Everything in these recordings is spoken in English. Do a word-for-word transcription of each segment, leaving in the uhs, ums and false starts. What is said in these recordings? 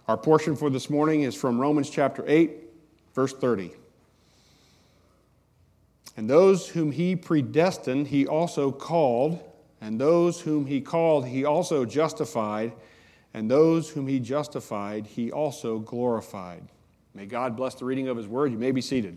Our portion for this morning is from Romans chapter eight, verse thirty. And those whom he predestined, he also called, and those whom he called, he also justified, and those whom he justified, he also glorified. May God bless the reading of his word. You may be seated.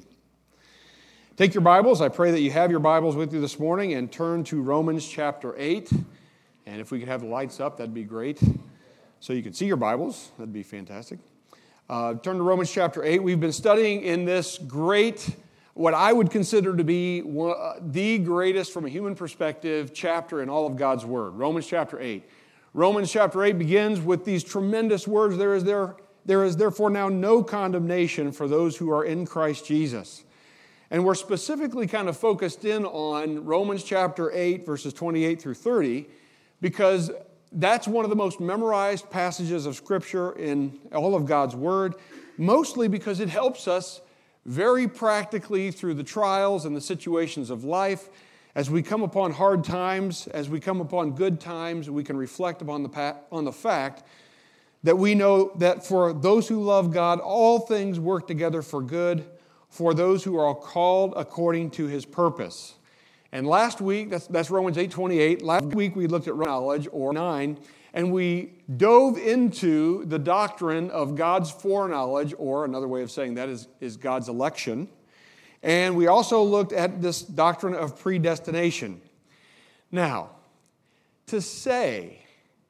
Take your Bibles. I pray that you have your Bibles with you this morning and turn to Romans chapter eight. And if we could have the lights up, that'd be great. So you can see your Bibles. That'd be fantastic. Uh, turn to Romans chapter eight. We've been studying in this great, what I would consider to be one, uh, the greatest from a human perspective chapter in all of God's Word. Romans chapter eight. Romans chapter eight begins with these tremendous words. There is, there, there is therefore now no condemnation for those who are in Christ Jesus. And we're specifically kind of focused in on Romans chapter eight, verses twenty-eight through thirty, because that's one of the most memorized passages of Scripture in all of God's Word, mostly because it helps us very practically through the trials and the situations of life. As we come upon hard times, as we come upon good times, we can reflect upon the, pa- on the fact that we know that for those who love God, all things work together for good, for those who are called according to his purpose. And last week, that's, that's Romans eight twenty-eight, last week we looked at knowledge, or nine, and we dove into the doctrine of God's foreknowledge, or another way of saying that is, is God's election. And we also looked at this doctrine of predestination. Now, to say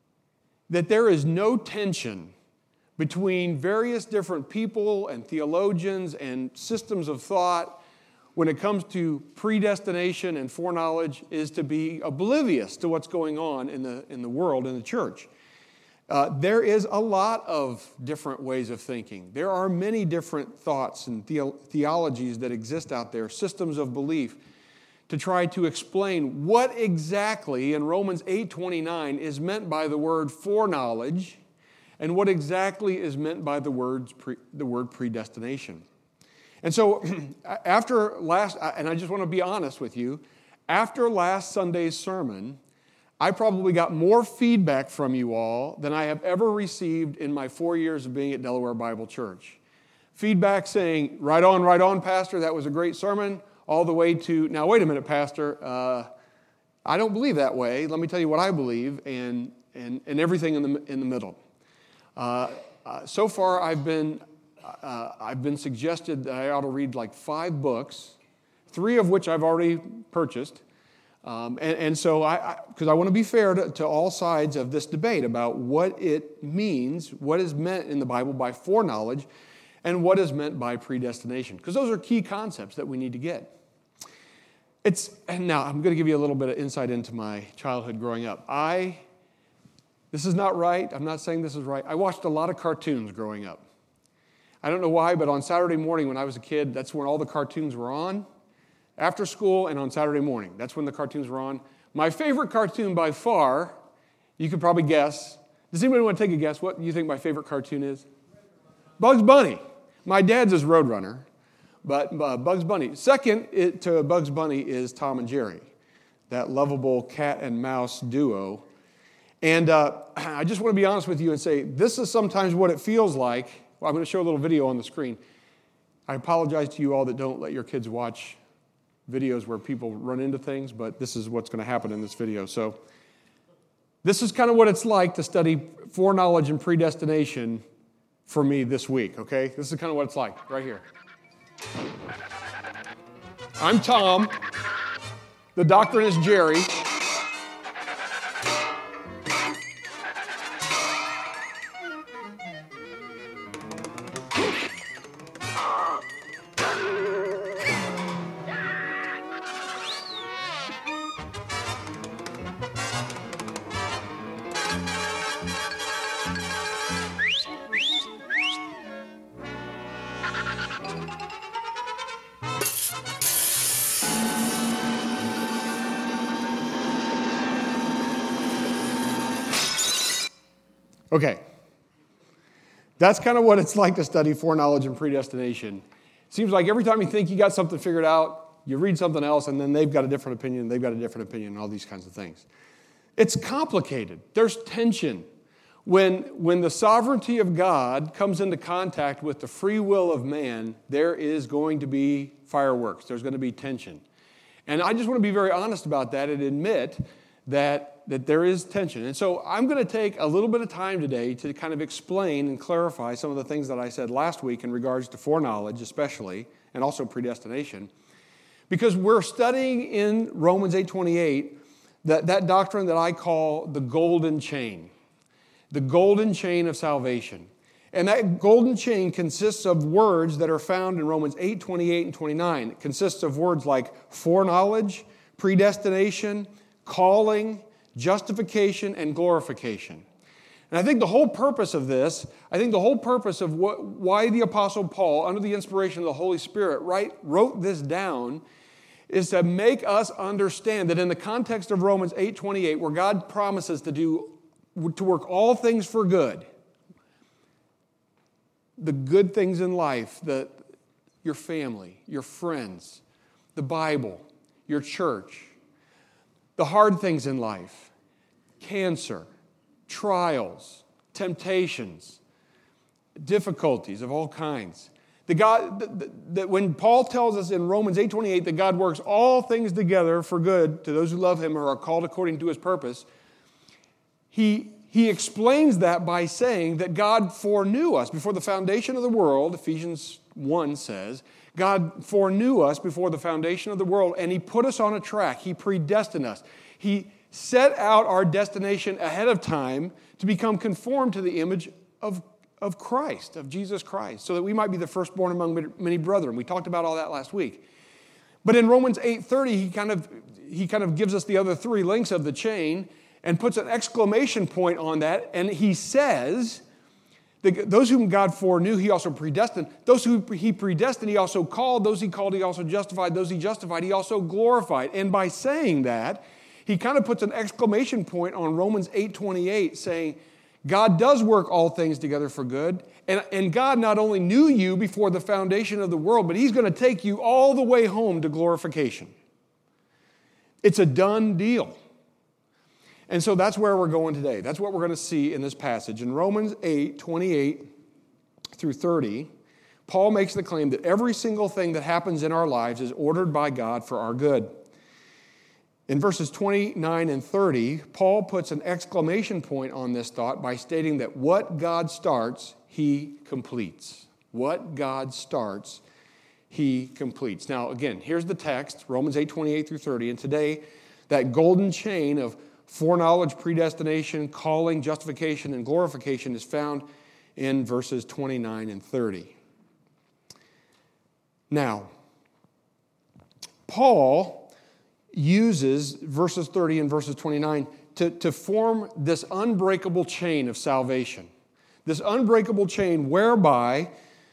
that there is no tension between various different people and theologians and systems of thought when it comes to predestination and foreknowledge is to be oblivious to what's going on in the, in the world, in the church. Uh, there is a lot of different ways of thinking. There are many different thoughts and the- theologies that exist out there, systems of belief, to try to explain what exactly in Romans eight twenty-nine is meant by the word foreknowledge and what exactly is meant by the, words pre, the word predestination. And so after last, and I just want to be honest with you, after last Sunday's sermon, I probably got more feedback from you all than I have ever received in my four years of being at Delaware Bible Church. Feedback saying, right on, right on, Pastor, that was a great sermon, all the way to, now wait a minute, Pastor, uh, I don't believe that way. Let me tell you what I believe, and, and, and everything in the, in the middle. Uh, uh, so far, I've been uh, I've been suggested that I ought to read like five books, three of which I've already purchased, um, and, and so I because I, I want to be fair to, to all sides of this debate about what it means, what is meant in the Bible by foreknowledge, and what is meant by predestination, because those are key concepts that we need to get. It's and now I'm going to give you a little bit of insight into my childhood growing up. I. This is not right. I'm not saying this is right. I watched a lot of cartoons growing up. I don't know why, but on Saturday morning when I was a kid, that's when all the cartoons were on. After school and on Saturday morning, that's when the cartoons were on. My favorite cartoon by far, you could probably guess. Does anybody want to take a guess what you think my favorite cartoon is? Bugs Bunny. My dad's is Roadrunner, but uh, Bugs Bunny. Second it, to Bugs Bunny is Tom and Jerry, that lovable cat and mouse duo. And uh, I just want to be honest with you and say, this is sometimes what it feels like. Well, I'm going to show a little video on the screen. I apologize to you all that don't let your kids watch videos where people run into things, but this is what's going to happen in this video. So this is kind of what it's like to study foreknowledge and predestination for me this week, okay? This is kind of what it's like right here. I'm Tom. The doctrine is Jerry. Okay, that's kind of what it's like to study foreknowledge and predestination. It seems like every time you think you got something figured out, you read something else, and then they've got a different opinion, they've got a different opinion, and all these kinds of things. It's complicated. There's tension. When, when the sovereignty of God comes into contact with the free will of man, there is going to be fireworks. There's going to be tension. And I just want to be very honest about that and admit that, that there is tension. And so I'm going to take a little bit of time today to kind of explain and clarify some of the things that I said last week in regards to foreknowledge especially, and also predestination. Because we're studying in Romans eight twenty-eight that, that doctrine that I call the golden chain. The golden chain of salvation. And that golden chain consists of words that are found in Romans eight, twenty-eight, and twenty-nine. It consists of words like foreknowledge, predestination, calling, justification, and glorification. And I think the whole purpose of this, I think the whole purpose of what, why the Apostle Paul, under the inspiration of the Holy Spirit, right, wrote this down, is to make us understand that in the context of Romans eight, twenty-eight, where God promises to do to work all things for good, the good things in life, the, your family, your friends, the Bible, your church, the hard things in life, cancer, trials, temptations, difficulties of all kinds. The God, that, that when Paul tells us in Romans eight twenty-eight that God works all things together for good to those who love Him or are called according to His purpose, He, he explains that by saying that God foreknew us before the foundation of the world. Ephesians one says, God foreknew us before the foundation of the world, and He put us on a track. He predestined us. He set out our destination ahead of time to become conformed to the image of, of Christ, of Jesus Christ, so that we might be the firstborn among many brethren. We talked about all that last week. But in Romans eight thirty, he kind of, he kind of gives us the other three links of the chain and puts an exclamation point on that, and he says, those whom God foreknew, He also predestined. Those who He predestined, He also called. Those He called, He also justified. Those He justified, He also glorified. And by saying that, he kind of puts an exclamation point on Romans eight twenty-eight, saying, God does work all things together for good, and, and God not only knew you before the foundation of the world, but He's going to take you all the way home to glorification. It's a done deal. And so that's where we're going today. That's what we're going to see in this passage. In Romans eight twenty-eight through thirty, Paul makes the claim that every single thing that happens in our lives is ordered by God for our good. In verses twenty-nine and thirty, Paul puts an exclamation point on this thought by stating that what God starts, He completes. What God starts, He completes. Now, again, here's the text, Romans eight twenty-eight through thirty. And today, that golden chain of foreknowledge, predestination, calling, justification, and glorification is found in verses twenty-nine and thirty. Now, Paul uses verses thirty and verses twenty-nine to, to form this unbreakable chain of salvation. This unbreakable chain whereby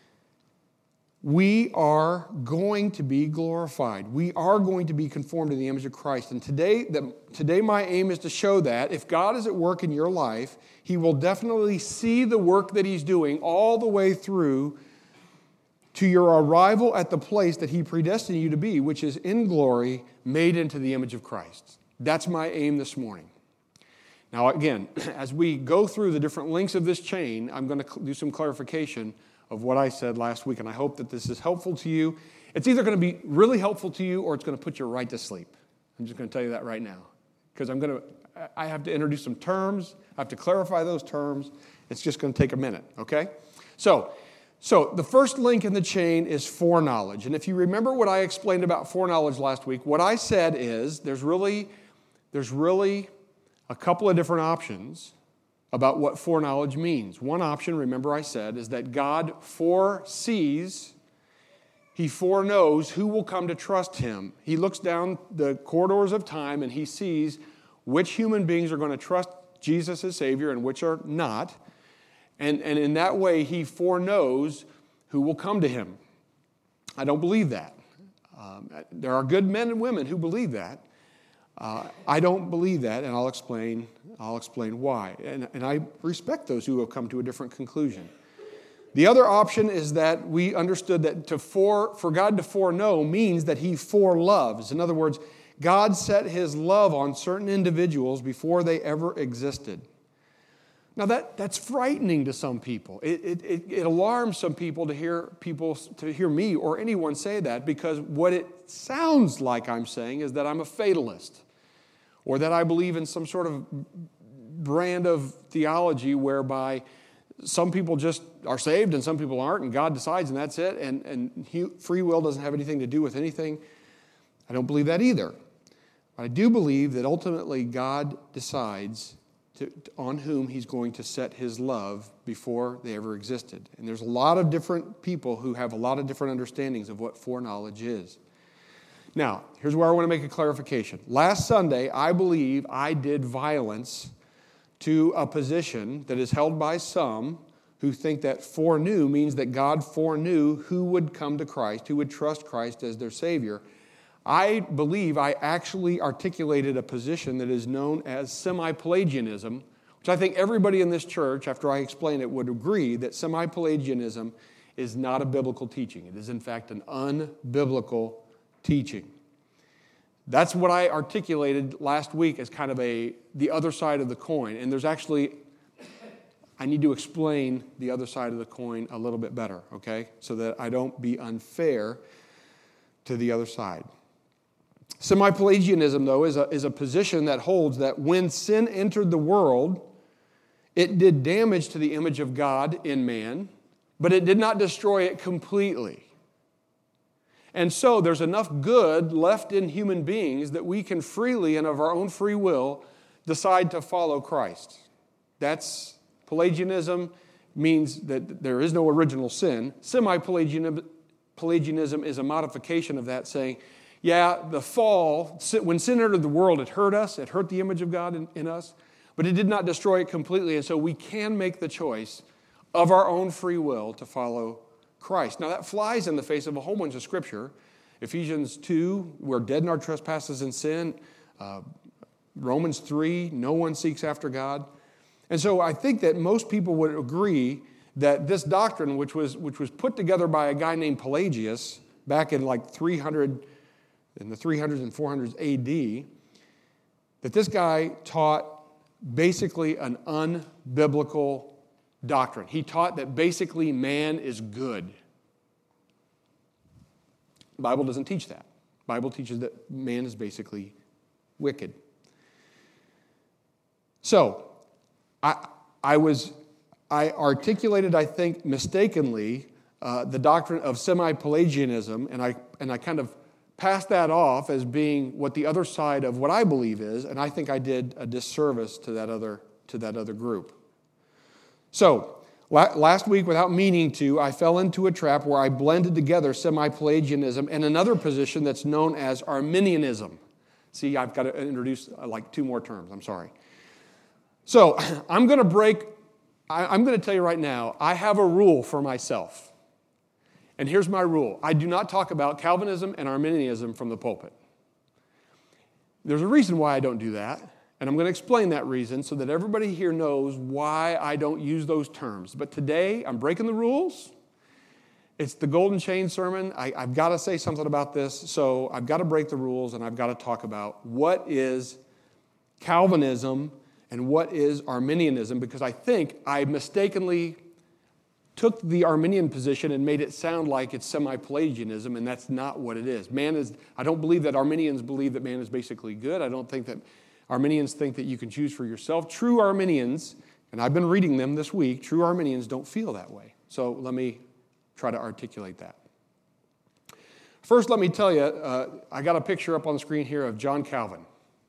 we are going to be glorified. We are going to be conformed to the image of Christ. And today, the, today my aim is to show that if God is at work in your life, He will definitely see the work that He's doing all the way through to your arrival at the place that He predestined you to be, which is in glory, made into the image of Christ. That's my aim this morning. Now again, as we go through the different links of this chain, I'm going to do some clarification of what I said last week, and I hope that this is helpful to you. It's either going to be really helpful to you or it's going to put you right to sleep. I'm just going to tell you that right now, because I'm going to, I have to introduce some terms. I have to clarify those terms. It's just going to take a minute, okay? So, so the first link in the chain is foreknowledge. And if you remember what I explained about foreknowledge last week, what I said is there's really, there's really a couple of different options about what foreknowledge means. One option, remember I said, is that God foresees, He foreknows who will come to trust Him. He looks down the corridors of time and He sees which human beings are going to trust Jesus as Savior and which are not. And, and in that way, He foreknows who will come to Him. I don't believe that. Um, there are good men and women who believe that. Uh, I don't believe that, and I'll explain, I'll explain why. And, and I respect those who have come to a different conclusion. The other option is that we understood that to fore, for God to foreknow means that He foreloves. In other words, God set His love on certain individuals before they ever existed. Now that, that's frightening to some people. It, it, it, it alarms some people to hear people to hear me or anyone say that, because what it sounds like I'm saying is that I'm a fatalist, or that I believe in some sort of brand of theology whereby some people just are saved and some people aren't, and God decides and that's it, and, and he, free will doesn't have anything to do with anything. I don't believe that either. But I do believe that ultimately God decides to, on whom he's going to set his love before they ever existed. And there's a lot of different people who have a lot of different understandings of what foreknowledge is. Now, here's where I want to make a clarification. Last Sunday, I believe I did violence to a position that is held by some who think that foreknew means that God foreknew who would come to Christ, who would trust Christ as their Savior. I believe I actually articulated a position that is known as semi-Pelagianism, which I think everybody in this church, after I explain it, would agree that semi-Pelagianism is not a biblical teaching. It is, in fact, an unbiblical teaching. That's what I articulated last week as kind of a the other side of the coin. And there's actually, I need to explain the other side of the coin a little bit better, okay? So that I don't be unfair to the other side. Semi-Pelagianism, though, is a, is a position that holds that when sin entered the world, it did damage to the image of God in man, but it did not destroy it completely. And so there's enough good left in human beings that we can freely and of our own free will decide to follow Christ. That's Pelagianism, means that there is no original sin. Semi-Pelagianism Pelagianism is a modification of that, saying, yeah, the fall, when sin entered the world, it hurt us, it hurt the image of God in, in us, but it did not destroy it completely, and so we can make the choice of our own free will to follow Christ. Now that flies in the face of a whole bunch of Scripture. Ephesians two, we're dead in our trespasses and sin. Uh, Romans three, no one seeks after God. And so I think that most people would agree that this doctrine, which was which was put together by a guy named Pelagius back in like three hundred, in the three hundreds and four hundreds A D, that this guy taught basically an unbiblical doctrine. He taught that basically man is good. The Bible doesn't teach that. The Bible teaches that man is basically wicked. So, I I was I articulated, I think, mistakenly, uh, the doctrine of semi-Pelagianism, and I and I kind of passed that off as being what the other side of what I believe is, and I think I did a disservice to that other to that other group. So, la- last week, without meaning to, I fell into a trap where I blended together semi-Pelagianism and another position that's known as Arminianism. See, I've got to introduce uh, like two more terms. I'm sorry. So, I'm going to break, I, I'm going to tell you right now, I have a rule for myself. And here's my rule. I do not talk about Calvinism and Arminianism from the pulpit. There's a reason why I don't do that. And I'm going to explain that reason so that everybody here knows why I don't use those terms. But today, I'm breaking the rules. It's the Golden Chain sermon. I, I've got to say something about this. So I've got to break the rules, and I've got to talk about what is Calvinism and what is Arminianism, because I think I mistakenly took the Arminian position and made it sound like it's semi-Pelagianism, and that's not what it is. Man is. I don't believe that Arminians believe that man is basically good. I don't think that Arminians think that you can choose for yourself. True Arminians, and I've been reading them this week, true Arminians don't feel that way. So let me try to articulate that. First, let me tell you, uh, I got a picture up on the screen here of John Calvin.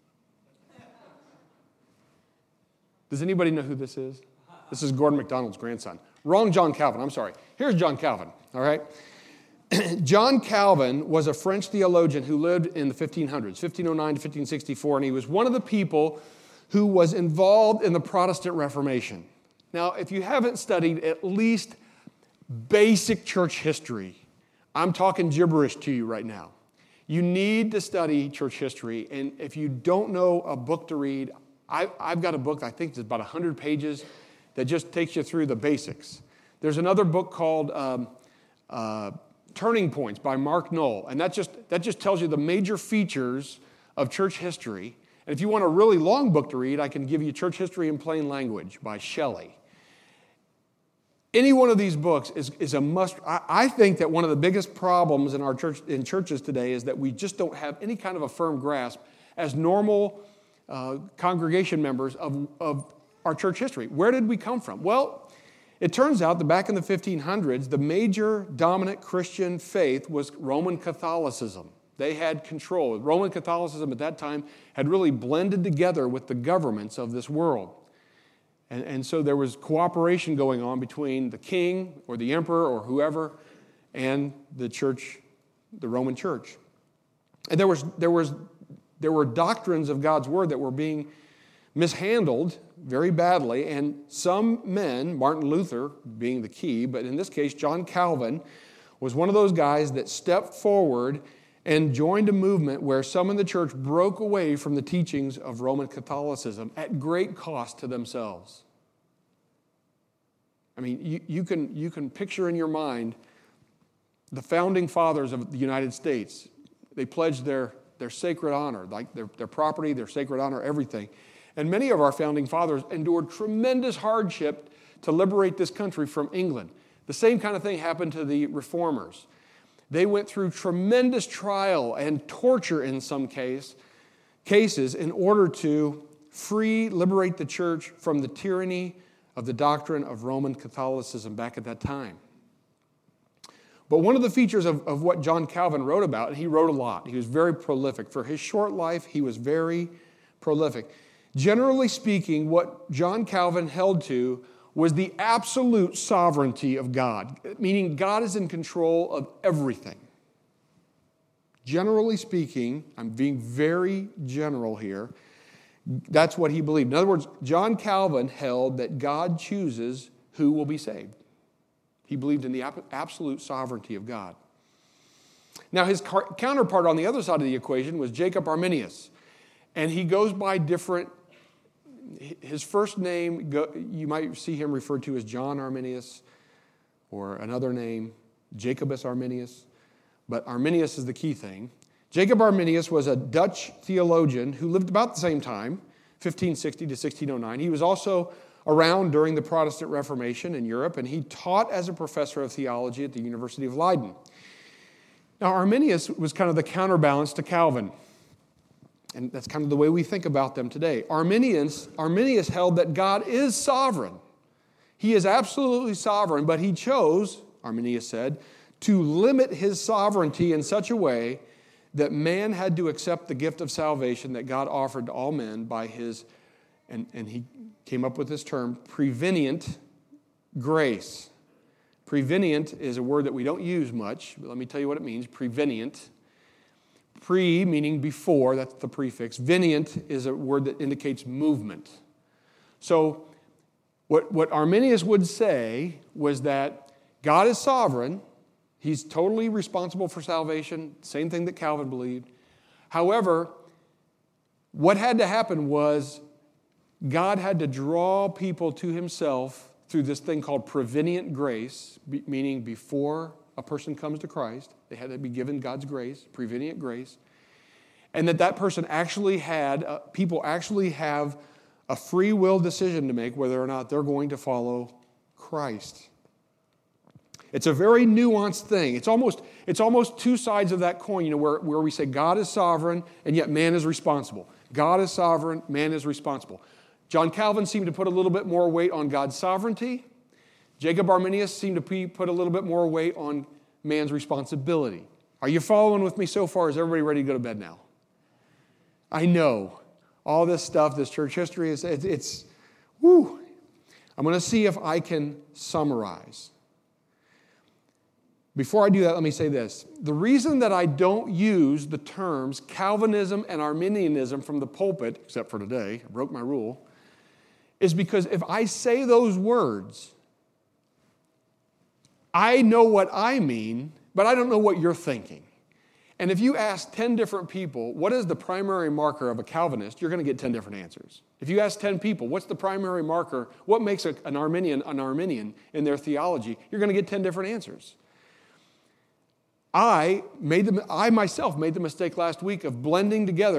Does anybody know who this is? This is Gordon MacDonald's grandson. Wrong John Calvin, I'm sorry. Here's John Calvin, all right? John Calvin was a French theologian who lived in the fifteen hundreds, fifteen oh nine to fifteen sixty-four, and he was one of the people who was involved in the Protestant Reformation. Now, if you haven't studied at least basic church history, I'm talking gibberish to you right now. You need to study church history, and if you don't know a book to read, I, I've got a book that I think is about one hundred pages that just takes you through the basics. There's another book called um, uh, Turning Points by Mark Knoll, and that just that just tells you the major features of church history, And if you want a really long book to read, I can give you Church History in Plain Language by Shelley. Any one of these books is, is a must. I, I think that one of the biggest problems in our church in churches today is that we just don't have any kind of a firm grasp as normal uh, congregation members of, of our church history. Where did we come from? Well, it turns out that back in the fifteen hundreds, the major dominant Christian faith was Roman Catholicism. They had control. Roman Catholicism at that time had really blended together with the governments of this world. And, and so there was cooperation going on between the king or the emperor or whoever and the church, the Roman church. And there was, there was, there were doctrines of God's word that were being mishandled very badly, and some men, Martin Luther being the key, but in this case, John Calvin was one of those guys that stepped forward and joined a movement where some in the church broke away from the teachings of Roman Catholicism at great cost to themselves. I mean, you, you can, you can picture in your mind the founding fathers of the United States. They pledged their, their sacred honor, like their, their property, their sacred honor, everything. And many of our founding fathers endured tremendous hardship to liberate this country from England. The same kind of thing happened to the reformers. They went through tremendous trial and torture in some case, cases in order to free, liberate the church from the tyranny of the doctrine of Roman Catholicism back at that time. But one of the features of, of what John Calvin wrote about, and he wrote a lot, he was very prolific. For his short life, he was very prolific. Generally speaking, what John Calvin held to was the absolute sovereignty of God, meaning God is in control of everything. Generally speaking, I'm being very general here, that's what he believed. In other words, John Calvin held that God chooses who will be saved. He believed in the absolute sovereignty of God. Now, his counterpart on the other side of the equation was Jacob Arminius, and he goes by different. His first name, you might see him referred to as John Arminius, or another name, Jacobus Arminius, but Arminius is the key thing. Jacob Arminius was a Dutch theologian who lived about the same time, fifteen sixty to sixteen oh nine. He was also around during the Protestant Reformation in Europe, and he taught as a professor of theology at the University of Leiden. Now, Arminius was kind of the counterbalance to Calvin. And that's kind of the way we think about them today. Arminians, Arminius held that God is sovereign. He is absolutely sovereign, but he chose, Arminius said, to limit his sovereignty in such a way that man had to accept the gift of salvation that God offered to all men by his, and, and he came up with this term, prevenient grace. Prevenient is a word that we don't use much, but let me tell you what it means, prevenient. Pre, meaning before, that's the prefix. Venient is a word that indicates movement. So what, what Arminius would say was that God is sovereign. He's totally responsible for salvation, same thing that Calvin believed. However, what had to happen was God had to draw people to himself through this thing called prevenient grace, meaning before a person comes to Christ, they had to be given God's grace, prevenient grace, and that that person actually had, uh, people actually have a free will decision to make whether or not they're going to follow Christ. It's a very nuanced thing. It's almost, it's almost two sides of that coin, you know, where, where we say God is sovereign and yet man is responsible. God is sovereign, man is responsible. John Calvin seemed to put a little bit more weight on God's sovereignty. Jacob Arminius seemed to put a little bit more weight on man's responsibility. Are you following with me so far? Is everybody ready to go to bed now? I know. All this stuff, this church history, is it's, it's whoo. I'm going to see if I can summarize. Before I do that, let me say this. The reason that I don't use the terms Calvinism and Arminianism from the pulpit, except for today, I broke my rule, is because if I say those words, I know what I mean, but I don't know what you're thinking. And if you ask ten different people, what is the primary marker of a Calvinist, you're going to get ten different answers. If you ask ten people, what's the primary marker, what makes a, an Arminian an Arminian in their theology, you're going to get ten different answers. I made the, I myself made the mistake last week of blending together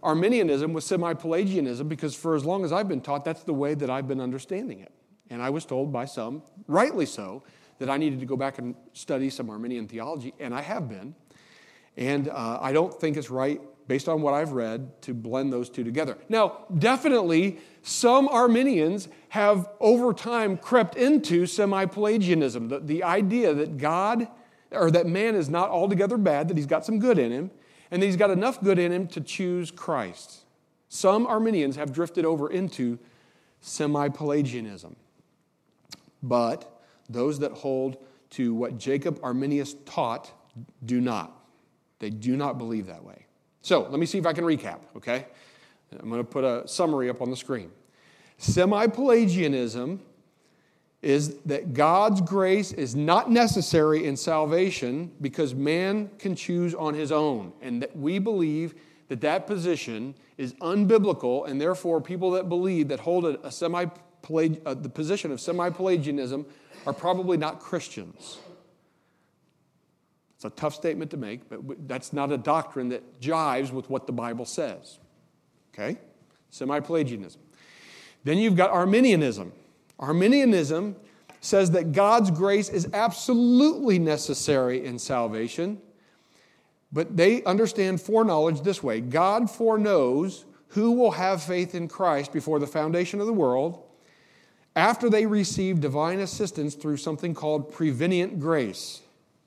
Arminianism with semi-Pelagianism because for as long as I've been taught, that's the way that I've been understanding it. And I was told by some, rightly so, that I needed to go back and study some Arminian theology, and I have been. And uh, I don't think it's right, based on what I've read, to blend those two together. Now, definitely, some Arminians have over time crept into semi-Pelagianism, the, the idea that God, or that man is not altogether bad, that he's got some good in him, and that he's got enough good in him to choose Christ. Some Arminians have drifted over into semi-Pelagianism. But those that hold to what Jacob Arminius taught do not. They do not believe that way. So let me see if I can recap, okay? I'm going to put a summary up on the screen. Semi-Pelagianism is that God's grace is not necessary in salvation because man can choose on his own. And that we believe that that position is unbiblical, and therefore people that believe that hold a, a semi uh, the position of semi-Pelagianism are probably not Christians. It's a tough statement to make, but that's not a doctrine that jives with what the Bible says. Okay? Semi-Pelagianism. Then you've got Arminianism. Arminianism says that God's grace is absolutely necessary in salvation, but they understand foreknowledge this way. God foreknows who will have faith in Christ before the foundation of the world after they receive divine assistance through something called prevenient grace.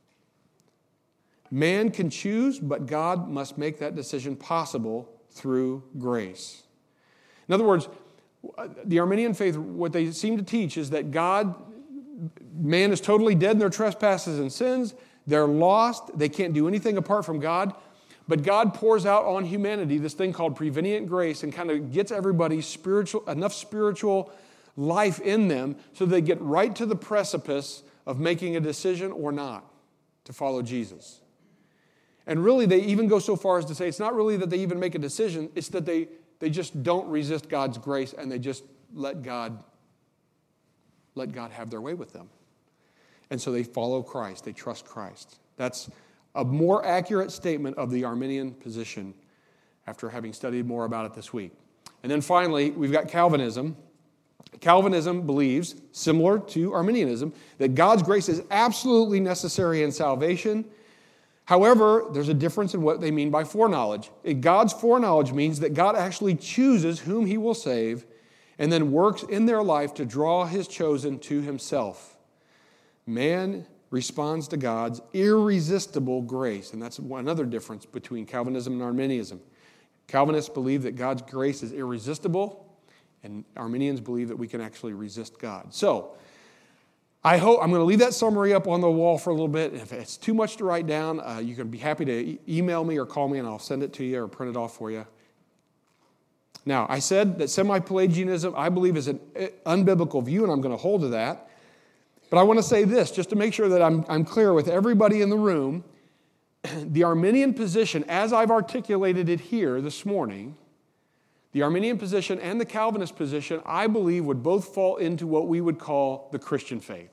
Man can choose, but God must make that decision possible through grace. In other words, the Arminian faith, what they seem to teach is that God, man is totally dead in their trespasses and sins. They're lost. They can't do anything apart from God. But God pours out on humanity this thing called prevenient grace and kind of gets everybody spiritual, enough spiritual life in them so they get right to the precipice of making a decision or not to follow Jesus. And really, they even go so far as to say it's not really that they even make a decision, it's that they, they just don't resist God's grace and they just let God, let God have their way with them. And so they follow Christ, they trust Christ. That's a more accurate statement of the Arminian position after having studied more about it this week. And then finally, we've got Calvinism. Calvinism believes, similar to Arminianism, that God's grace is absolutely necessary in salvation. However, there's a difference in what they mean by foreknowledge. God's foreknowledge means that God actually chooses whom he will save and then works in their life to draw his chosen to himself. Man responds to God's irresistible grace, and that's another difference between Calvinism and Arminianism. Calvinists believe that God's grace is irresistible, and Arminians believe that we can actually resist God. So, I hope I'm going to leave that summary up on the wall for a little bit. If it's too much to write down, uh, you can be happy to e- email me or call me, and I'll send it to you or print it off for you. Now, I said that semi-Pelagianism, I believe, is an unbiblical view, and I'm going to hold to that. But I want to say this, just to make sure that I'm, I'm clear with everybody in the room. The Arminian position, as I've articulated it here this morning, the Arminian position and the Calvinist position, I believe, would both fall into what we would call the Christian faith.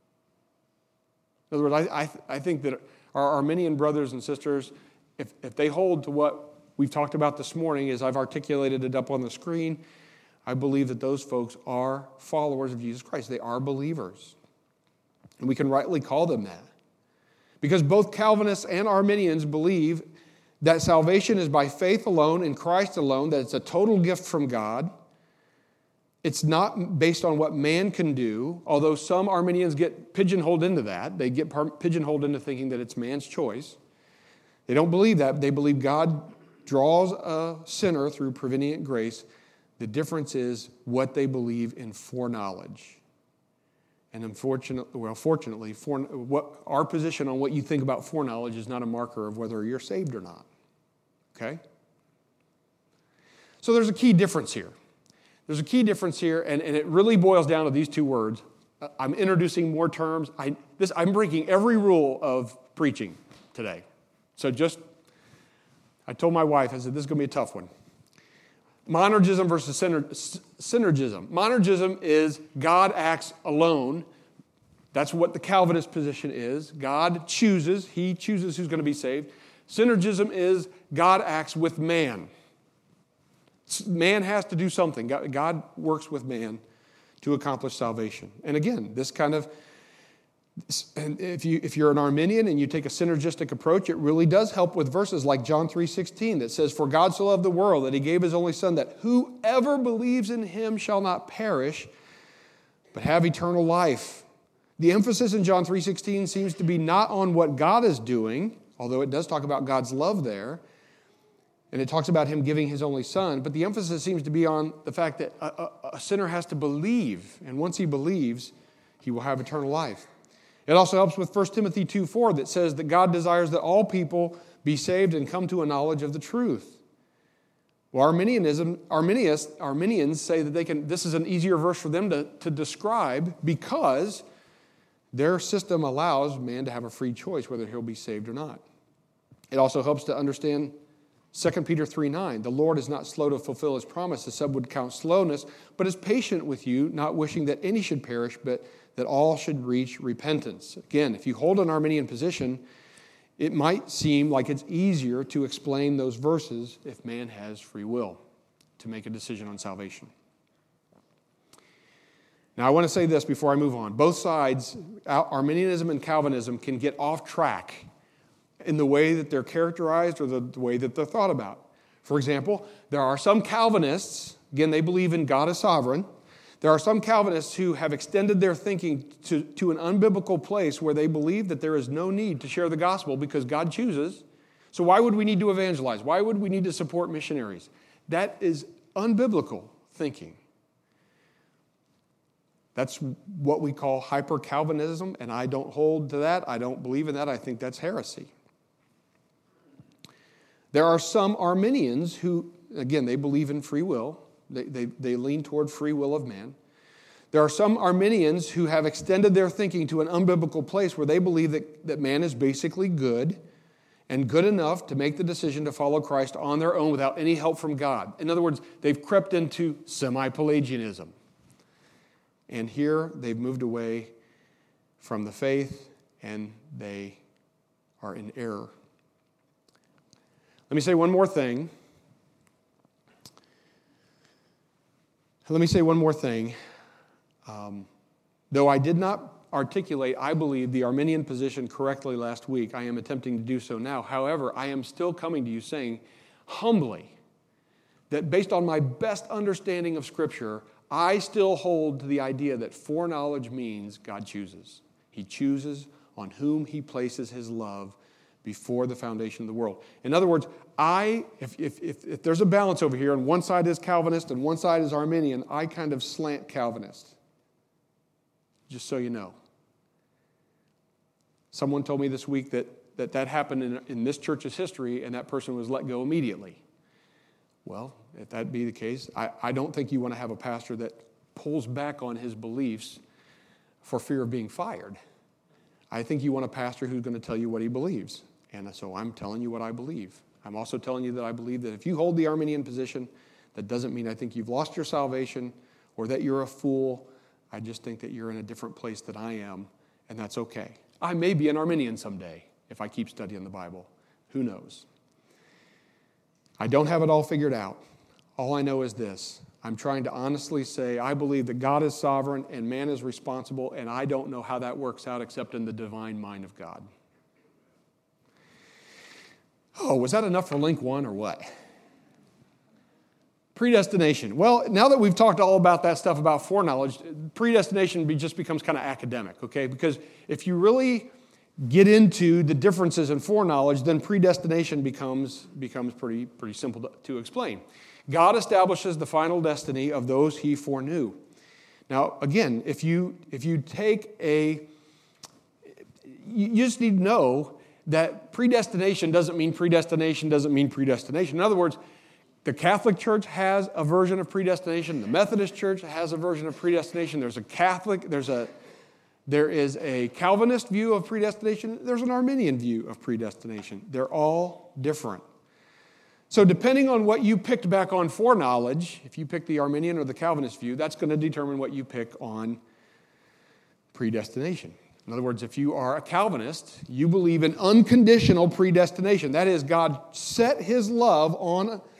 In other words, I, I, I think that our Arminian brothers and sisters, if, if they hold to what we've talked about this morning, as I've articulated it up on the screen, I believe that those folks are followers of Jesus Christ. They are believers. And we can rightly call them that. Because both Calvinists and Arminians believe that salvation is by faith alone, in Christ alone, that it's a total gift from God. It's not based on what man can do, although some Arminians get pigeonholed into that. They get pigeonholed into thinking that it's man's choice. They don't believe that. They believe God draws a sinner through prevenient grace. The difference is what they believe in foreknowledge. And unfortunately, well, fortunately, for, what, our position on what you think about foreknowledge is not a marker of whether you're saved or not. Okay? So there's a key difference here. There's a key difference here, and, and it really boils down to these two words. I'm introducing more terms. I, this, I'm breaking every rule of preaching today. So just, I told my wife, I said, this is going to be a tough one. Monergism versus synergism. Monergism is God acts alone. That's what the Calvinist position is. God chooses. He chooses who's going to be saved. Synergism is God acts with man. Man has to do something. God, God works with man to accomplish salvation. And again, this kind of, and if, you, if you're an Arminian and you take a synergistic approach, it really does help with verses like John three sixteen that says, "For God so loved the world that he gave his only Son, that whoever believes in him shall not perish, but have eternal life." The emphasis in John three sixteen seems to be not on what God is doing, although it does talk about God's love there, and it talks about him giving his only Son, but the emphasis seems to be on the fact that a, a, a sinner has to believe, and once he believes, he will have eternal life. It also helps with First Timothy two four that says that God desires that all people be saved and come to a knowledge of the truth. Well, Arminianism, Arminius, Arminians say that they can. This is an easier verse for them to, to describe because their system allows man to have a free choice whether he'll be saved or not. It also helps to understand Second Peter three nine. "The Lord is not slow to fulfill his promise, as some would count slowness, but is patient with you, not wishing that any should perish, but that all should reach repentance." Again, if you hold an Arminian position, it might seem like it's easier to explain those verses if man has free will to make a decision on salvation. Now, I want to say this before I move on. Both sides, Arminianism and Calvinism, can get off track in the way that they're characterized or the, the way that they're thought about. For example, there are some Calvinists, again, they believe in God as sovereign. There are some Calvinists who have extended their thinking to, to an unbiblical place where they believe that there is no need to share the gospel because God chooses. So why would we need to evangelize? Why would we need to support missionaries? That is unbiblical thinking. That's what we call hyper-Calvinism, and I don't hold to that. I don't believe in that. I think that's heresy. There are some Arminians who, again, they believe in free will. They, they, they lean toward free will of man. There are some Arminians who have extended their thinking to an unbiblical place where they believe that, that man is basically good and good enough to make the decision to follow Christ on their own without any help from God. In other words, they've crept into semi-Pelagianism. And here they've moved away from the faith and they are in error. Let me say one more thing. Let me say one more thing. Um, though I did not articulate, I believe, the Arminian position correctly last week, I am attempting to do so now. However, I am still coming to you saying humbly that based on my best understanding of Scripture, I still hold to the idea that foreknowledge means God chooses. He chooses on whom he places his love before the foundation of the world. In other words, I, if, if, if, if there's a balance over here and one side is Calvinist and one side is Arminian, I kind of slant Calvinist. Just so you know. Someone told me this week that that, that happened in, in this church's history and that person was let go immediately. Well, if that be the case, I, I don't think you want to have a pastor that pulls back on his beliefs for fear of being fired. I think you want a pastor who's going to tell you what he believes. And so I'm telling you what I believe. I'm also telling you that I believe that if you hold the Arminian position, that doesn't mean I think you've lost your salvation or that you're a fool. I just think that you're in a different place than I am, and that's okay. I may be an Arminian someday if I keep studying the Bible. Who knows? I don't have it all figured out. All I know is this. I'm trying to honestly say I believe that God is sovereign and man is responsible, and I don't know how that works out except in the divine mind of God. Oh, was that enough for link one or what? Predestination. Well, now that we've talked all about that stuff about foreknowledge, predestination be, just becomes kind of academic, okay? Because if you really get into the differences in foreknowledge, then predestination becomes, becomes pretty, pretty simple to, to explain. God establishes the final destiny of those he foreknew. Now, again, if you, if you take a, you just need to know that predestination doesn't mean predestination doesn't mean predestination. In other words, the Catholic Church has a version of predestination. The Methodist Church has a version of predestination. There's a Catholic, there's a, there is a Calvinist view of predestination. There's an Arminian view of predestination. They're all different. So depending on what you picked back on foreknowledge, if you pick the Arminian or the Calvinist view, that's going to determine what you pick on predestination. In other words, if you are a Calvinist, you believe in unconditional predestination. That is, God set his love on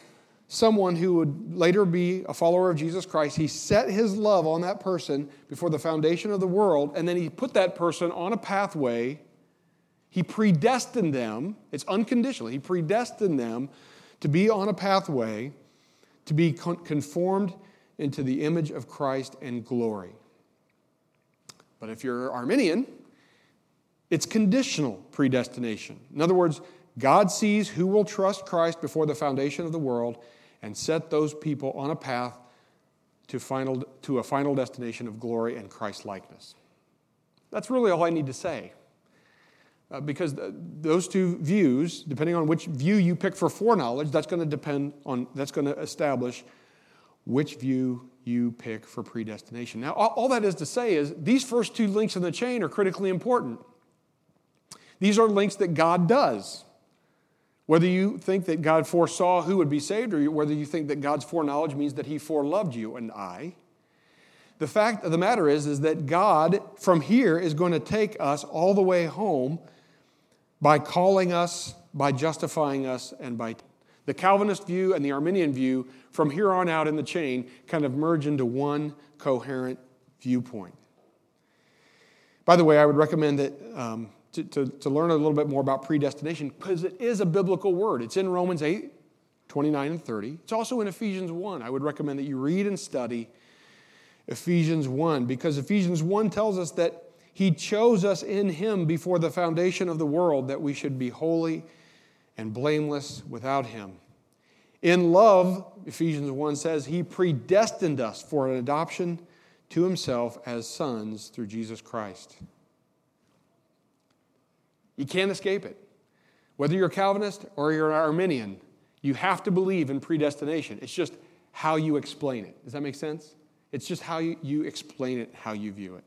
someone who would later be a follower of Jesus Christ. He set his love on that person before the foundation of the world, and then he put that person on a pathway. He predestined them. It's unconditional. He predestined them to be on a pathway to be conformed into the image of Christ and glory. But if you're Arminian, it's conditional predestination. In other words, God sees who will trust Christ before the foundation of the world and set those people on a path to, final, to a final destination of glory and Christ-likeness. That's really all I need to say. Uh, because th- those two views, depending on which view you pick for foreknowledge, that's going to depend on, that's going to establish which view you pick for predestination. Now, all, all that is to say is these first two links in the chain are critically important. These are links that God does. Whether you think that God foresaw who would be saved, or whether you think that God's foreknowledge means that he foreloved you and I, the fact of the matter is, is that God from here is going to take us all the way home by calling us, by justifying us, and by the Calvinist view and the Arminian view from here on out in the chain kind of merge into one coherent viewpoint. By the way, I would recommend that um, To, to, to learn a little bit more about predestination, because it is a biblical word. It's in Romans eight, twenty-nine and thirty. It's also in Ephesians one. I would recommend that you read and study Ephesians one, because Ephesians one tells us that he chose us in him before the foundation of the world, that we should be holy and blameless without him. In love, Ephesians one says, he predestined us for an adoption to himself as sons through Jesus Christ. You can't escape it. Whether you're a Calvinist or you're an Arminian, you have to believe in predestination. It's just how you explain it. Does that make sense? It's just how you, you explain it, how you view it.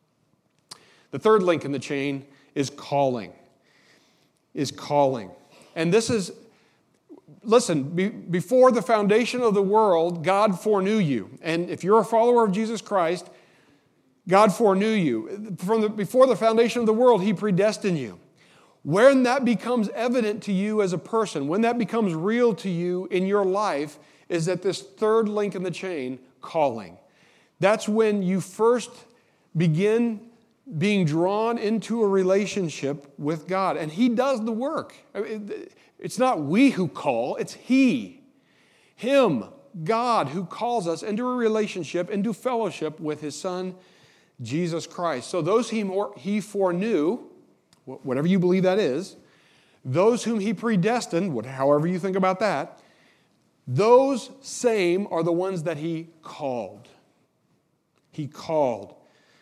The third link in the chain is calling. Is calling. And this is, listen, be, before the foundation of the world, God foreknew you. And if you're a follower of Jesus Christ, God foreknew you. From the, before the foundation of the world, he predestined you. When that becomes evident to you as a person, when that becomes real to you in your life, is that this third link in the chain, calling. That's when you first begin being drawn into a relationship with God. And he does the work. It's not we who call, it's he. Him, God, who calls us into a relationship, into fellowship with his Son, Jesus Christ. So those he, he foreknew, whatever you believe that is, those whom he predestined, however you think about that, those same are the ones that he called. He called.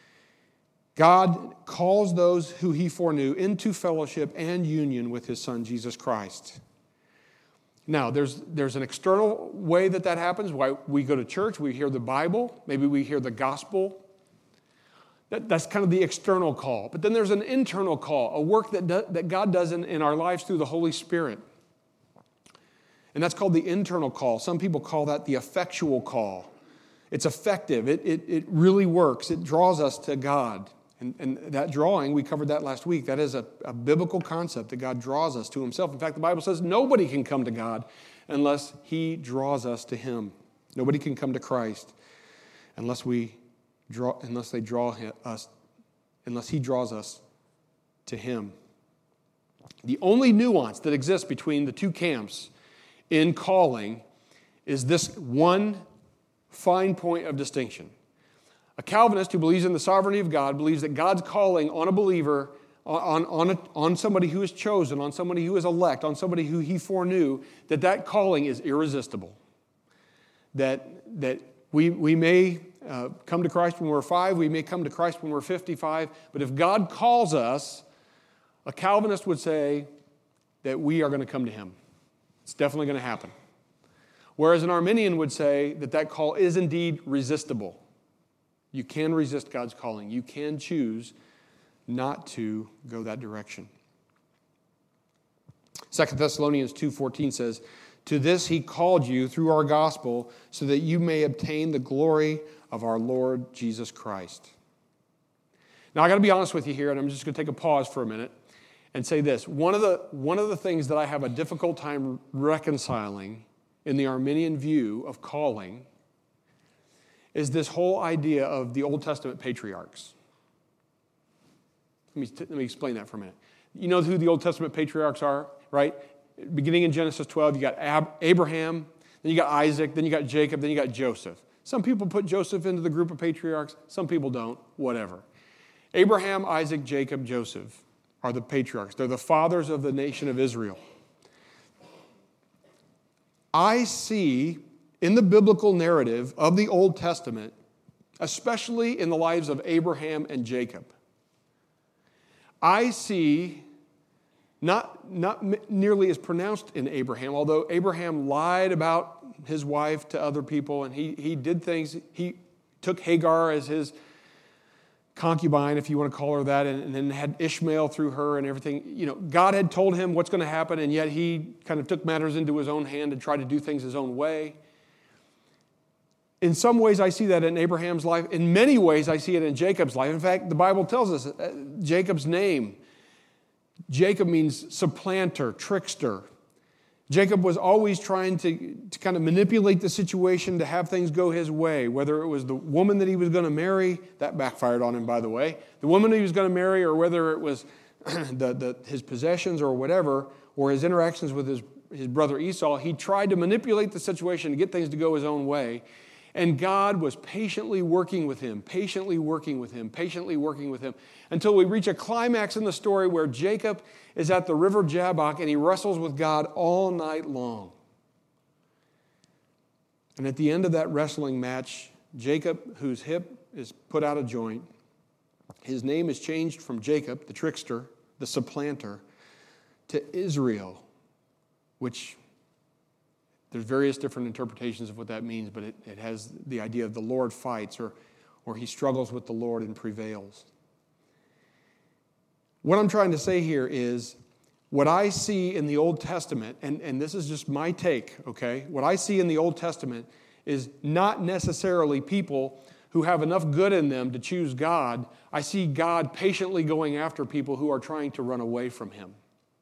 God calls those who he foreknew into fellowship and union with his Son, Jesus Christ. Now, there's, there's an external way that that happens. Why we go to church, we hear the Bible, maybe we hear the gospel. That, that's kind of the external call. But then there's an internal call, a work that, do, that God does in, in our lives through the Holy Spirit. And that's called the internal call. Some people call that the effectual call. It's effective. It, it, it really works. It draws us to God. And, and that drawing, we covered that last week, that is a, a biblical concept that God draws us to himself. In fact, the Bible says nobody can come to God unless he draws us to him. Nobody can come to Christ unless we draw, unless they draw us, unless he draws us to him. The only nuance that exists between the two camps in calling is this one fine point of distinction. A Calvinist who believes in the sovereignty of God believes that God's calling on a believer, on, on, a, on somebody who is chosen, on somebody who is elect, on somebody who he foreknew, that that calling is irresistible. That, that we, we may uh, come to Christ when we're five, we may come to Christ when we're fifty-five, but if God calls us, a Calvinist would say that we are going to come to him. It's definitely going to happen. Whereas an Arminian would say that that call is indeed resistible. You can resist God's calling. You can choose not to go that direction. Second Thessalonians two fourteen says, "To this he called you through our gospel, so that you may obtain the glory of our Lord Jesus Christ." Now, I got to be honest with you here, and I'm just going to take a pause for a minute and say this. One of the, one of the things that I have a difficult time reconciling in the Arminian view of calling is this whole idea of the Old Testament patriarchs. Let me, let me explain that for a minute. You know who the Old Testament patriarchs are, right? Beginning in Genesis twelve, you got Ab- Abraham, then you got Isaac, then you got Jacob, then you got Joseph. Some people put Joseph into the group of patriarchs, some people don't, whatever. Abraham, Isaac, Jacob, Joseph are the patriarchs. They're the fathers of the nation of Israel. I see in the biblical narrative of the Old Testament, especially in the lives of Abraham and Jacob, I see, not, not nearly as pronounced in Abraham, although Abraham lied about his wife to other people, and he, he did things. He took Hagar as his concubine, if you want to call her that, and, and then had Ishmael through her and everything. You know, God had told him what's going to happen, and yet he kind of took matters into his own hand and tried to do things his own way. In some ways, I see that in Abraham's life. In many ways, I see it in Jacob's life. In fact, the Bible tells us uh, Jacob's name. Jacob means supplanter, trickster. Jacob was always trying to, to kind of manipulate the situation to have things go his way, whether it was the woman that he was going to marry, that backfired on him, by the way, the woman he was going to marry, or whether it was the, the, his possessions or whatever, or his interactions with his, his brother Esau. He tried to manipulate the situation to get things to go his own way. And God was patiently working with him, patiently working with him, patiently working with him, until we reach a climax in the story where Jacob is at the river Jabbok and he wrestles with God all night long. And at the end of that wrestling match, Jacob, whose hip is put out of joint, his name is changed from Jacob, the trickster, the supplanter, to Israel, which there's various different interpretations of what that means, but it, it has the idea of the Lord fights, or, or he struggles with the Lord and prevails. What I'm trying to say here is what I see in the Old Testament, and, and this is just my take, okay? What I see in the Old Testament is not necessarily people who have enough good in them to choose God. I see God patiently going after people who are trying to run away from him,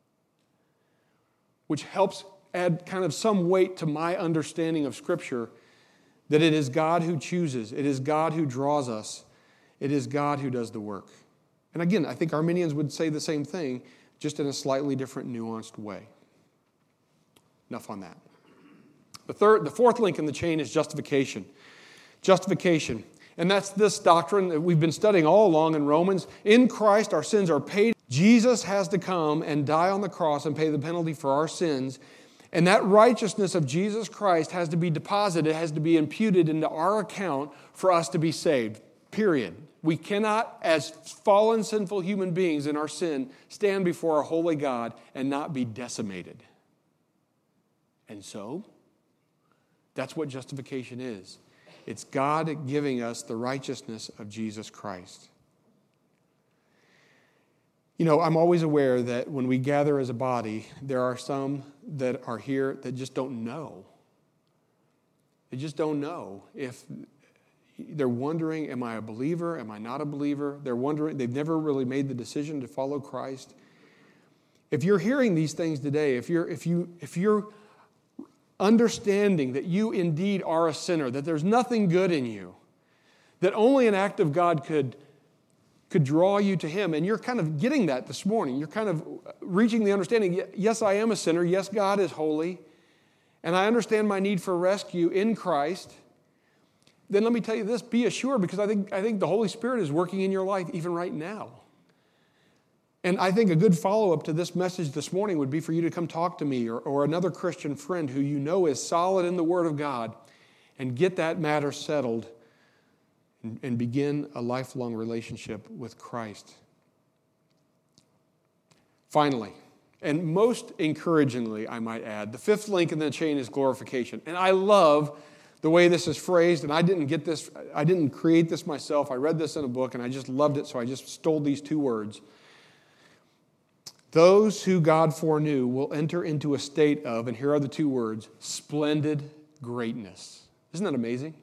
which helps add kind of some weight to my understanding of Scripture, that it is God who chooses, it is God who draws us, it is God who does the work. And again, I think Arminians would say the same thing, just in a slightly different, nuanced way. Enough on that. The third, the fourth link in the chain is justification. Justification. And that's this doctrine that we've been studying all along in Romans. In Christ, our sins are paid. Jesus has to come and die on the cross and pay the penalty for our sins. And that righteousness of Jesus Christ has to be deposited, has to be imputed into our account for us to be saved, period. We cannot, as fallen, sinful human beings in our sin, stand before a holy God and not be decimated. And so, that's what justification is. It's God giving us the righteousness of Jesus Christ. You know, I'm always aware that when we gather as a body, there are some that are here that just don't know. They just don't know if they're wondering, am I a believer? Am I not a believer? They're wondering, they've never really made the decision to follow Christ. If you're hearing these things today, if you're, if you, if you're understanding that you indeed are a sinner, that there's nothing good in you, that only an act of God could could draw you to him, and you're kind of getting that this morning. You're kind of reaching the understanding, yes, I am a sinner. Yes, God is holy. And I understand my need for rescue in Christ. Then let me tell you this, be assured, because I think, I think the Holy Spirit is working in your life even right now. And I think a good follow-up to this message this morning would be for you to come talk to me or, or another Christian friend who you know is solid in the Word of God and get that matter settled and begin a lifelong relationship with Christ. Finally, and most encouragingly, I might add, the fifth link in the chain is glorification. And I love the way this is phrased, and I didn't get this, I didn't create this myself. I read this in a book, and I just loved it, so I just stole these two words. Those who God foreknew will enter into a state of, and here are the two words, splendid greatness. Isn't that amazing?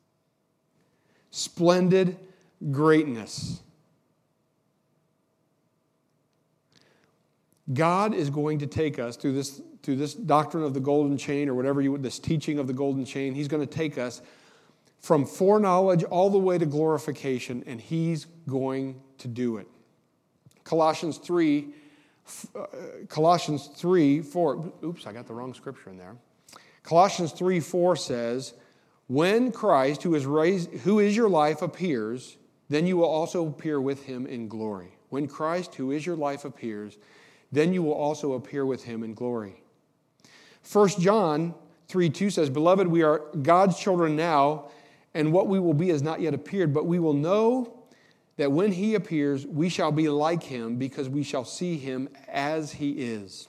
Splendid greatness. God is going to take us through this, through this doctrine of the golden chain, or whatever you, this teaching of the golden chain. He's going to take us from foreknowledge all the way to glorification, and He's going to do it. Colossians three, uh, Colossians three, four, oops, I got the wrong scripture in there. Colossians three, four says, when Christ, who is raised, who is your life, appears, then you will also appear with Him in glory. When Christ, who is your life, appears, then you will also appear with Him in glory. First John three, two says, beloved, we are God's children now, and what we will be has not yet appeared, but we will know that when He appears, we shall be like Him, because we shall see Him as He is.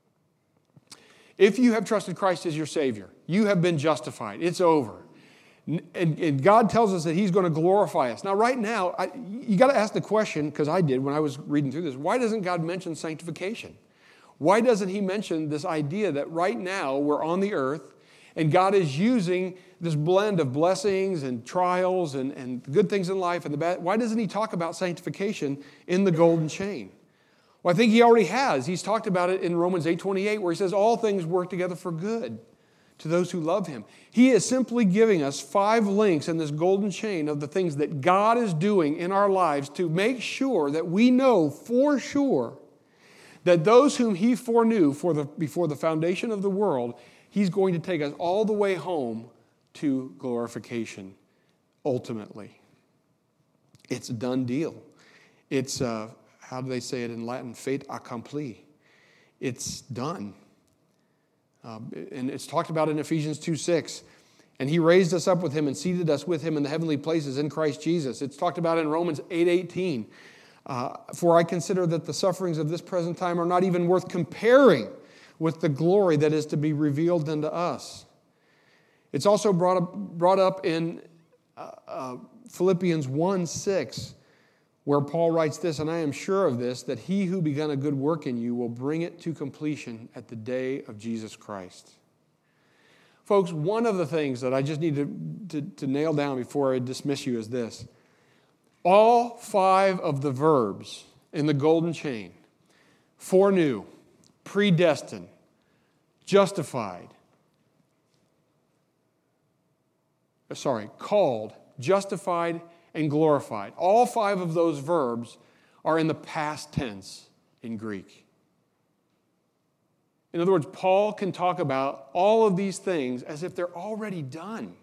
If you have trusted Christ as your Savior, you have been justified. It's over. And, and God tells us that He's going to glorify us. Now, right now, I, you got to ask the question, because I did when I was reading through this, why doesn't God mention sanctification? Why doesn't He mention this idea that right now we're on the earth and God is using this blend of blessings and trials and, and good things in life and the bad? Why doesn't He talk about sanctification in the golden chain? Well, I think He already has. He's talked about it in Romans eight twenty-eight, where He says all things work together for good to those who love Him. He is simply giving us five links in this golden chain of the things that God is doing in our lives to make sure that we know for sure that those whom He foreknew for the, before the foundation of the world, He's going to take us all the way home to glorification, ultimately. It's a done deal. It's, uh, how do they say it in Latin? Fait accompli. It's done. Uh, and it's talked about in Ephesians two six. And He raised us up with Him and seated us with Him in the heavenly places in Christ Jesus. It's talked about in Romans eight eighteen. Uh, For I consider that the sufferings of this present time are not even worth comparing with the glory that is to be revealed unto us. It's also brought up, brought up in uh, uh, Philippians one six, where Paul writes this, and I am sure of this, that He who begun a good work in you will bring it to completion at the day of Jesus Christ. Folks, one of the things that I just need to, to, to nail down before I dismiss you is this. All five of the verbs in the golden chain, foreknew, predestined, justified, sorry, called, justified, and glorified. All five of those verbs are in the past tense in Greek. In other words, Paul can talk about all of these things as if they're already done.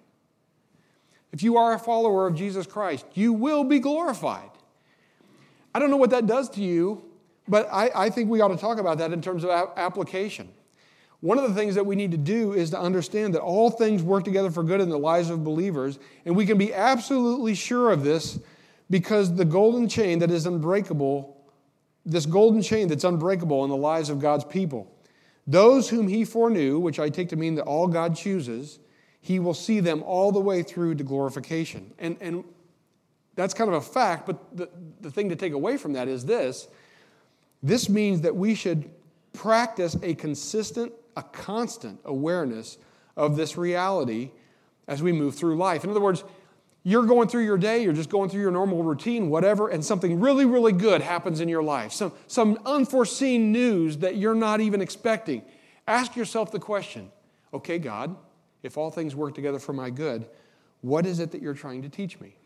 If you are a follower of Jesus Christ, you will be glorified. I don't know what that does to you, but I, I think we ought to talk about that in terms of a- application. One of the things that we need to do is to understand that all things work together for good in the lives of believers, and we can be absolutely sure of this because the golden chain that is unbreakable, this golden chain that's unbreakable in the lives of God's people, those whom He foreknew, which I take to mean that all God chooses, He will see them all the way through to glorification. And, and that's kind of a fact, but the, the thing to take away from that is this. This means that we should practice a consistent, a constant awareness of this reality as we move through life. In other words, you're going through your day, you're just going through your normal routine, whatever, and something really, really good happens in your life. Some, some unforeseen news that you're not even expecting. Ask yourself the question, okay, God, if all things work together for my good, what is it that you're trying to teach me?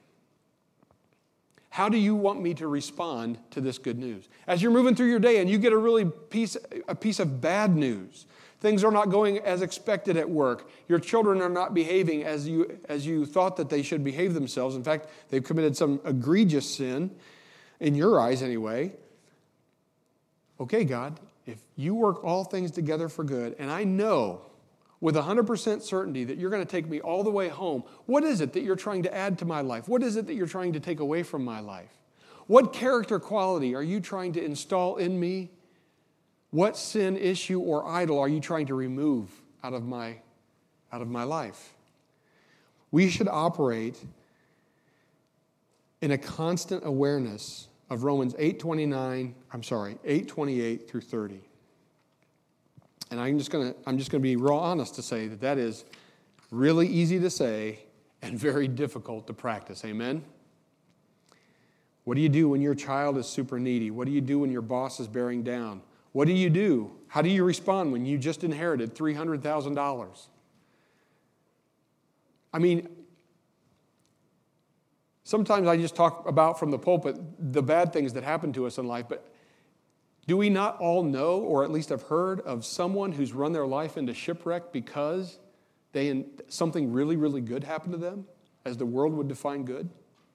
How do you want me to respond to this good news? As you're moving through your day and you get a really piece, a piece of bad news, things are not going as expected at work, your children are not behaving as you, as you thought that they should behave themselves. In fact, they've committed some egregious sin, in your eyes anyway. Okay, God, if you work all things together for good, and I know with one hundred percent certainty that you're going to take me all the way home, what is it that you're trying to add to my life? What is it that you're trying to take away from my life? What character quality are you trying to install in me? What sin, issue, or idol are you trying to remove out of my, out of my life? We should operate in a constant awareness of Romans eight twenty-nine, I'm sorry, eight twenty-eight through thirty. And I'm just going to I'm just going to be real honest to say that that is really easy to say and very difficult to practice. Amen? What do you do when your child is super needy? What do you do when your boss is bearing down? What do you do? How do you respond when you just inherited three hundred thousand dollars? I mean, sometimes I just talk about from the pulpit the bad things that happen to us in life, but do we not all know, or at least have heard, of someone who's run their life into shipwreck because they something really, really good happened to them, as the world would define good?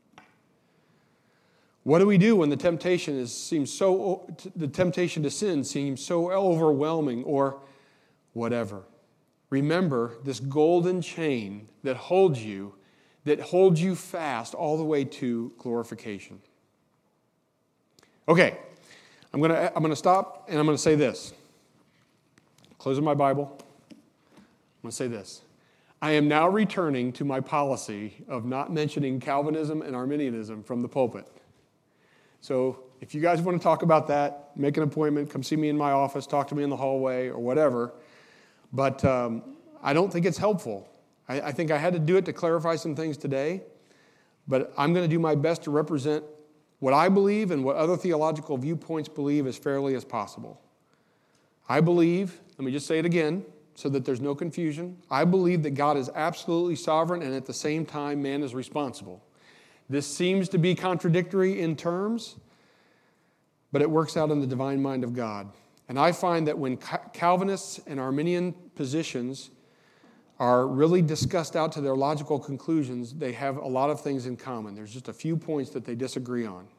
What do we do when the temptation is seems so the temptation to sin seems so overwhelming, or whatever? Remember this golden chain that holds you, that holds you fast all the way to glorification. Okay, I'm gonna I'm gonna stop and I'm gonna say this. Closing my Bible. I'm gonna say this. I am now returning to my policy of not mentioning Calvinism and Arminianism from the pulpit. So if you guys want to talk about that, make an appointment, come see me in my office, talk to me in the hallway or whatever. But um, I don't think it's helpful. I, I think I had to do it to clarify some things today, but I'm going to do my best to represent what I believe and what other theological viewpoints believe as fairly as possible. I believe, let me just say it again so that there's no confusion, I believe that God is absolutely sovereign and at the same time man is responsible. This seems to be contradictory in terms, but it works out in the divine mind of God. And I find that when Calvinists and Arminian positions are really discussed out to their logical conclusions, they have a lot of things in common. There's just a few points that they disagree on.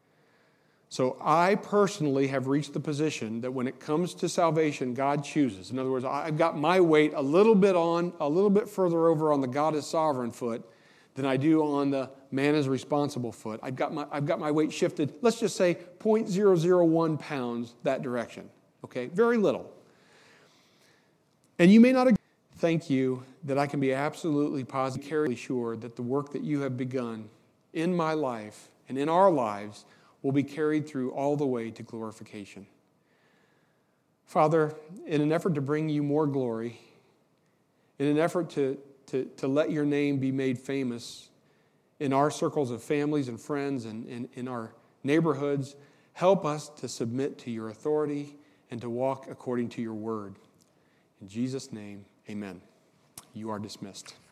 So I personally have reached the position that when it comes to salvation, God chooses. In other words, I've got my weight a little bit on, a little bit further over on the God is sovereign foot than I do on the man is responsible foot. I've got my, I've got my weight shifted, let's just say zero point zero zero one pounds that direction. Okay, very little. And you may not agree. Thank you that I can be absolutely positively sure that the work that you have begun in my life and in our lives will be carried through all the way to glorification. Father, in an effort to bring you more glory, in an effort to, to, to let your name be made famous in our circles of families and friends and, and in our neighborhoods, help us to submit to your authority and to walk according to your word. In Jesus' name, amen. You are dismissed.